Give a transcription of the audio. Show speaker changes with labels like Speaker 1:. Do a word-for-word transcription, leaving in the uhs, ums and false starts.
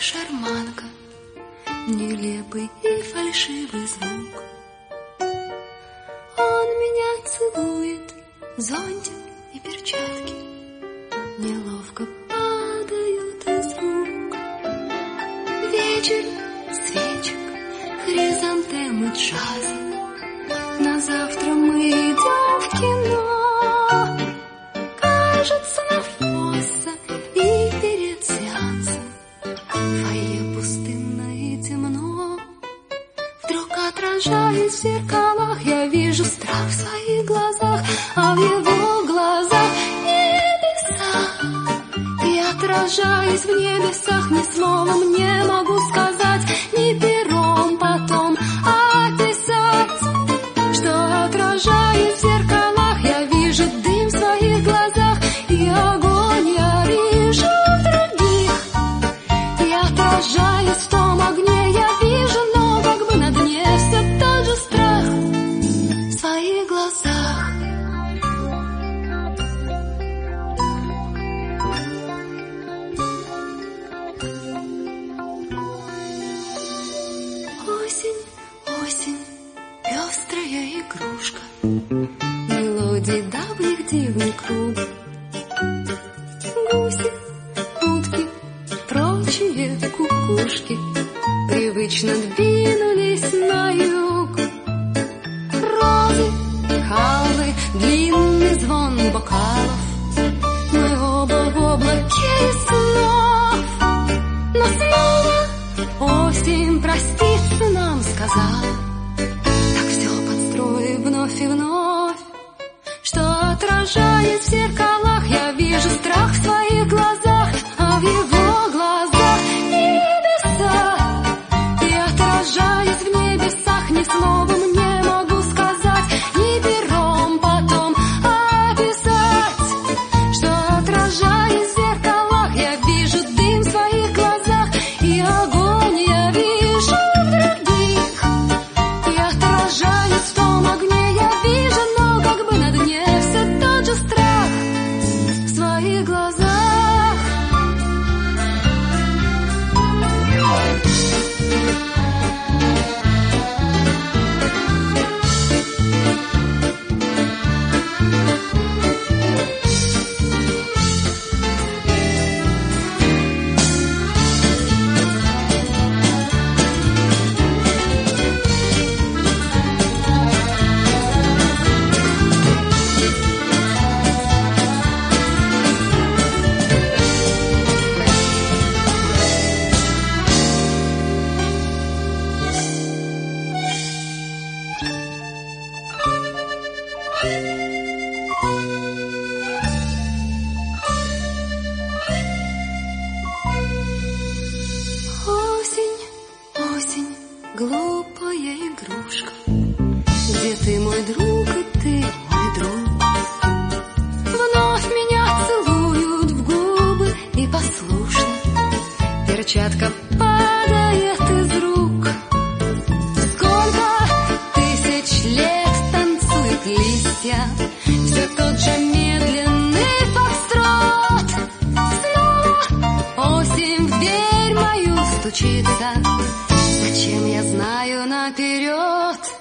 Speaker 1: шарманка, нелепый и фальшивый звук. Он меня целует, зонтик и перчатки неловко падают из рук. Вечер, свечек, хризантемы, джаза. На завтра мы идем в кино. Кажется, на фосса и перед сеансом фойе пустынно и темно. Вдруг отражаясь в зеркалах, я вижу страх в своих глазах, а в его глазах небеса. И отражаясь в небесах, ни словом не могу сказать, ни пером потом описать, что отражаясь в зеркалах, я вижу дым в своих глазах, и огонь я вижу в других. И отражаясь в том огне, я вижу, но как бы на дне все тот же страх в своих глазах. Осень, осень, пестрая игрушка, мелодии давних дивный круг. Гуси, утки, прочие кукушки привычно двинулись на юг. Розы, халвы, длинный звон бокалов, мы оба в облаке снов. Но снова осень проститься нам сказала, так все подстроив вновь и вновь, что отражаясь в зеркалах, я вижу страх в своих глазах, а в его глазах небеса. И отражаясь в небесах, ни словом не могу сказать, ни пером потом описать, что отражаясь в зеркалах, я вижу дым в своих глазах, и огонь я вижу в других. И отражаясь в том огне, я вижу, но как бы на дне все тот же страх в своих глазах. Осень, осень, глупая игрушка, где ты, мой друг, и ты, мой друг? Вновь меня целуют в губы, и послушно перчатка падает из рук. Сколько тысяч лет танцуют листья, все тот же медленный фокстрот. Снова осень в дверь мою стучится, зачем я знаю наперед?